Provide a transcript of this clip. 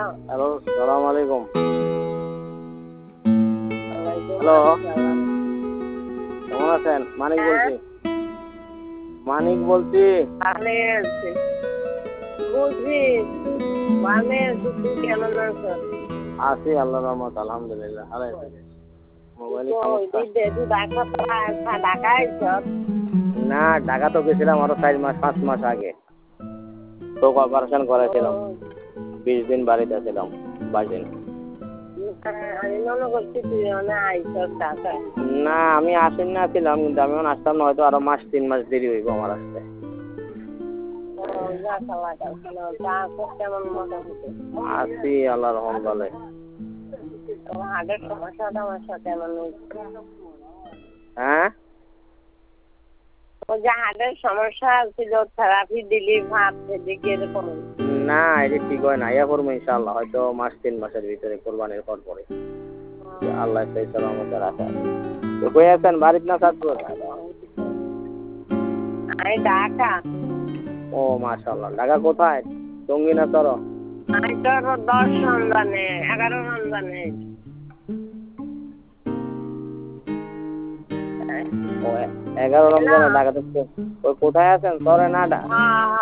Hello, সালাম আলাইকুম। Hello, কেমন আছেন? মানিক বলছি। মানিক বলছি। আছি আল্লাহর রহমত, আলহামদুলিল্লাহ। না, ঢাকা তো গেছিলাম আরো 4-5 মাস আগে। তো অপারেশন করেছিলাম, 20 দিন বাড়িতে ছিলাম। 22 দিন। না, আমি আসেন না ছিলাম, কিন্তু আমি আসতাম না, হয়তো আরো 3 মাস দেরি হইব আমার আসতে। আছি আল্লাহর রহমত বলে। হ্যাঁ, সমস্যা ছিল, থেরাপি দিলি ভাবছে দেখি এরকম না, এটা ঠিক হয় না। ইয়া করবো ইনশাআল্লাহ, হয়তো 3 মাসের ভিতরে কোরবানির পর পরে আল্লাহ সেই সালামতে রাখা। তো কই আছেন, বাড়িতে না চাঁদপুর? আমি ঢাকা। ও মাশাআল্লাহ, ঢাকা কোথায়? টঙ্গী না তর? আমি তো 10 রমজানে 11 রমজানে। ও 11 রমজানে ঢাকা থেকে কোথায় আছেন? তরে না